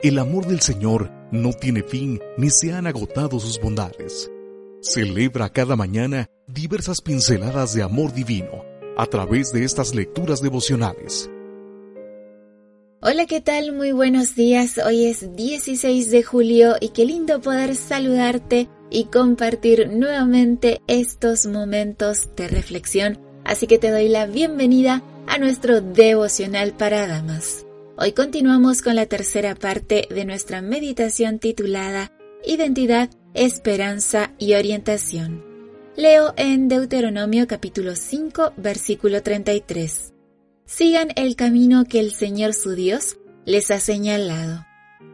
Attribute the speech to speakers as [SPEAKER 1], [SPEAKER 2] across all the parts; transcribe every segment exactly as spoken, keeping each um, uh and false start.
[SPEAKER 1] El amor del Señor no tiene fin ni se han agotado sus bondades. Celebra cada mañana diversas pinceladas de amor divino a través de estas lecturas devocionales.
[SPEAKER 2] Hola, ¿qué tal? Muy buenos días. Hoy es dieciséis de julio y qué lindo poder saludarte y compartir nuevamente estos momentos de reflexión. Así que te doy la bienvenida a nuestro devocional para damas. Hoy continuamos con la tercera parte de nuestra meditación titulada Identidad, Esperanza y Orientación. Leo en Deuteronomio capítulo cinco, versículo treinta y tres. Sigan el camino que el Señor su Dios les ha señalado.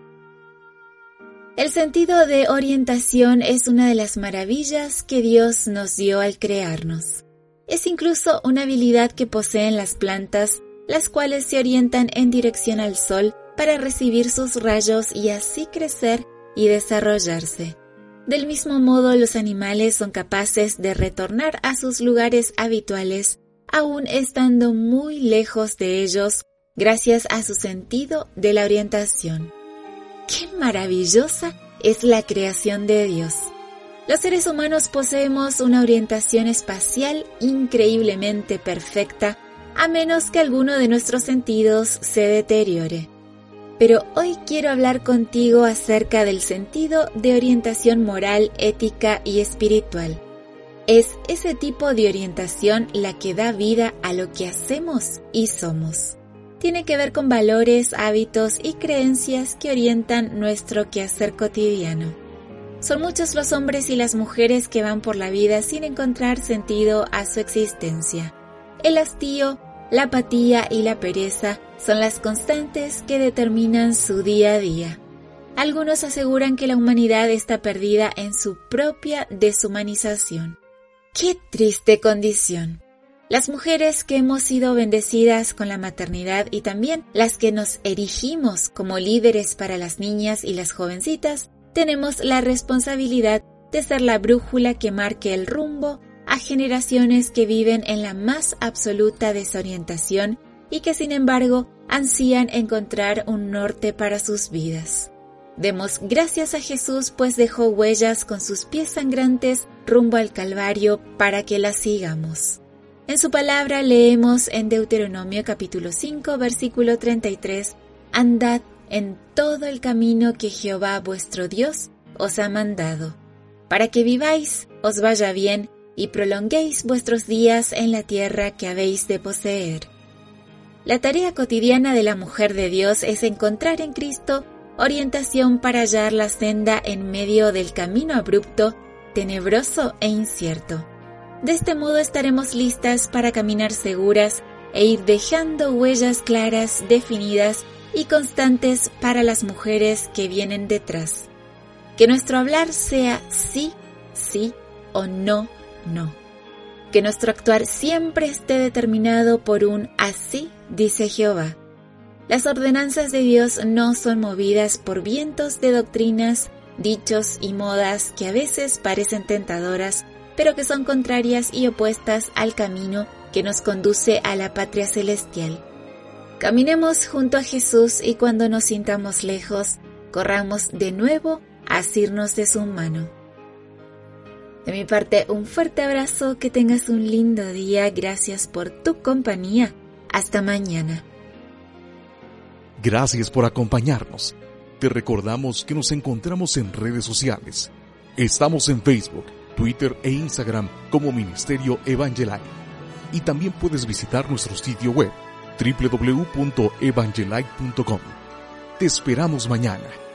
[SPEAKER 2] El sentido de orientación es una de las maravillas que Dios nos dio al crearnos. Es incluso una habilidad que poseen las plantas, las cuales se orientan en dirección al sol para recibir sus rayos y así crecer y desarrollarse. Del mismo modo, los animales son capaces de retornar a sus lugares habituales, aún estando muy lejos de ellos, gracias a su sentido de la orientación. ¡Qué maravillosa es la creación de Dios! Los seres humanos poseemos una orientación espacial increíblemente perfecta, a menos que alguno de nuestros sentidos se deteriore. Pero hoy quiero hablar contigo acerca del sentido de orientación moral, ética y espiritual. Es ese tipo de orientación la que da vida a lo que hacemos y somos. Tiene que ver con valores, hábitos y creencias que orientan nuestro quehacer cotidiano. Son muchos los hombres y las mujeres que van por la vida sin encontrar sentido a su existencia. El hastío, la apatía y la pereza son las constantes que determinan su día a día. Algunos aseguran que la humanidad está perdida en su propia deshumanización. ¡Qué triste condición! Las mujeres que hemos sido bendecidas con la maternidad y también las que nos erigimos como líderes para las niñas y las jovencitas, tenemos la responsabilidad de ser la brújula que marque el rumbo a generaciones que viven en la más absoluta desorientación y que sin embargo ansían encontrar un norte para sus vidas. Demos gracias a Jesús, pues dejó huellas con sus pies sangrantes rumbo al Calvario para que las sigamos. En su palabra leemos en Deuteronomio capítulo cinco, versículo treinta y tres, «Andad en todo el camino que Jehová vuestro Dios os ha mandado, para que viváis, os vaya bien, y prolonguéis vuestros días en la tierra que habéis de poseer». La tarea cotidiana de la mujer de Dios es encontrar en Cristo orientación para hallar la senda en medio del camino abrupto, tenebroso e incierto. De este modo estaremos listas para caminar seguras e ir dejando huellas claras, definidas y constantes para las mujeres que vienen detrás. Que nuestro hablar sea sí, sí o no, no. Que nuestro actuar siempre esté determinado por un así, dice Jehová. Las ordenanzas de Dios no son movidas por vientos de doctrinas, dichos y modas que a veces parecen tentadoras, pero que son contrarias y opuestas al camino que nos conduce a la patria celestial. Caminemos junto a Jesús y cuando nos sintamos lejos, corramos de nuevo a asirnos de su mano. De mi parte, un fuerte abrazo, que tengas un lindo día, gracias por tu compañía. Hasta mañana.
[SPEAKER 1] Gracias por acompañarnos. Te recordamos que nos encontramos en redes sociales. Estamos en Facebook, Twitter e Instagram como Ministerio Evangelike. Y también puedes visitar nuestro sitio web doble u doble u doble u punto evangelike punto com. Te esperamos mañana.